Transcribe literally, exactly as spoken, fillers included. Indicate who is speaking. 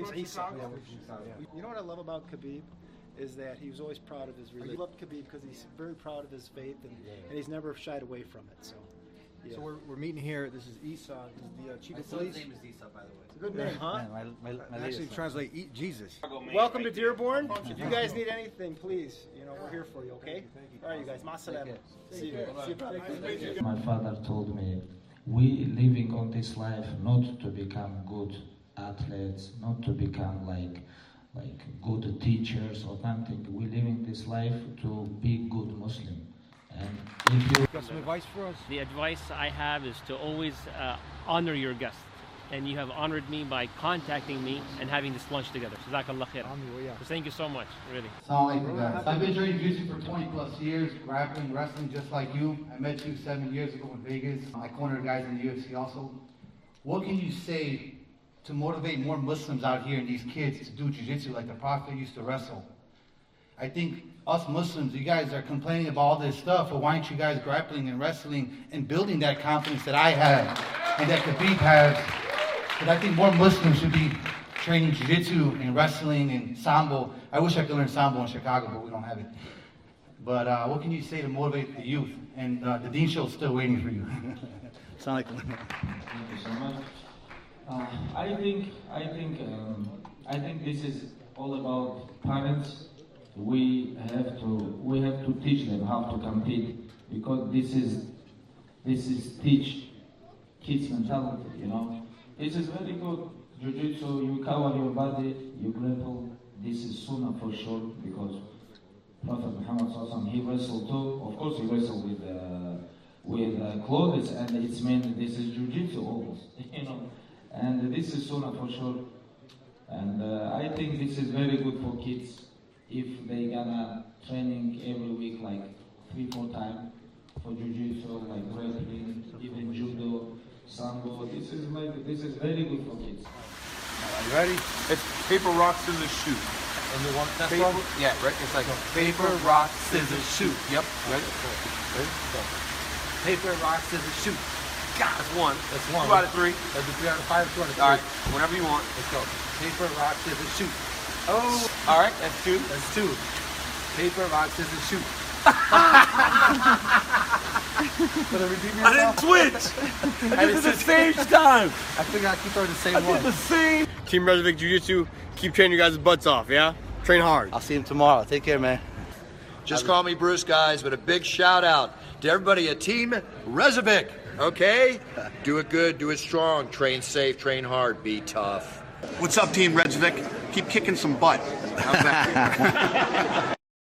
Speaker 1: name's Isa.
Speaker 2: Yeah, yeah.
Speaker 1: You know what I love about Khabib is that he was always proud of his religion. I love Khabib because he's very proud of his faith, and, and he's never shied away from it. So, yeah.
Speaker 2: So we're, we're meeting here. This is Isa. This is the uh, chief
Speaker 3: My
Speaker 2: of police.
Speaker 3: son's name is Isa, by the way.
Speaker 1: It's a good name, huh?
Speaker 4: Yeah, my, my, my
Speaker 2: Actually, translate eat Jesus.
Speaker 1: Welcome to Dearborn. If you guys need anything, please, you know, we're here for you, okay? All right, you guys. Masalama. See you. See you, brother.
Speaker 4: My father told me, we living on this life not to become good athletes, not to become like like good teachers or something. We living this life to be good Muslim. And if you
Speaker 2: got some advice for us?
Speaker 5: The advice I have is to always uh, honor your guests. And you have honored me by contacting me and having this lunch together. Jazakallah khair. So thank you so much, really.
Speaker 6: Assalamu alaikum, guys. I've been training jiu-jitsu for twenty plus years, grappling, wrestling, just like you. I met you seven years ago in Vegas. I cornered guys in the U F C also. What can you say to motivate more Muslims out here and these kids to do jiu-jitsu like the Prophet used to wrestle? I think us Muslims, you guys are complaining about all this stuff, but why aren't you guys grappling and wrestling and building that confidence that I have and that Khabib has? But I think more Muslims should be training jiu-jitsu and wrestling and sambo. I wish I could learn sambo in Chicago, but we don't have it. But uh, what can you say to motivate the youth? And uh, the Dean Show is still waiting for you. Sound like
Speaker 4: Thank you so much. Uh, I think I think um, I think this is all about parents. We have to we have to teach them how to compete, because this is this is teach kids mentality. You know, this is very good jiu-jitsu. You cover your body, you grapple. This is sunnah for sure, because Prophet Muhammad Sallallahu Alaihi Wasallam, he wrestled too. Of course, he wrestled with uh, with uh, clothes, and it's meant this is jiu-jitsu almost. You know. And this is sunnah for sure. And uh, I think this is very good for kids if they gonna training every week, like three, four times for jiu-jitsu, like grappling, even judo, sambo. This is like this is very good for kids.
Speaker 2: Are you ready?
Speaker 7: It's paper, rock, scissors, shoot.
Speaker 3: And you want that
Speaker 7: Paper,
Speaker 3: song?
Speaker 7: yeah, right? It's like paper, rock, scissors, shoot. Yep, ready? Ready? Go.
Speaker 3: Paper, rock, scissors, shoot.
Speaker 7: God, that's one.
Speaker 3: That's one.
Speaker 7: Two out of three.
Speaker 3: That'd be three out of five, two out of three.
Speaker 7: All right, whenever you want.
Speaker 3: Let's go. Paper, rock, scissors, shoot.
Speaker 7: Oh, all right, that's two.
Speaker 3: That's two. Paper, rock, scissors, shoot.
Speaker 7: I didn't switch. I did it the same time.
Speaker 3: I figured I keep throwing the same
Speaker 7: I
Speaker 3: one.
Speaker 7: did the same. Team Rezovic Jiu-Jitsu, keep training your guys' butts off, yeah? Train hard.
Speaker 3: I'll see him tomorrow. Take care, man.
Speaker 8: Just call me Bruce, guys, but a big shout out to everybody at Team Rezovic, okay? Do it good, do it strong, train safe, train hard, be tough.
Speaker 9: What's up, Team Rezovic? Keep kicking some butt. How's that?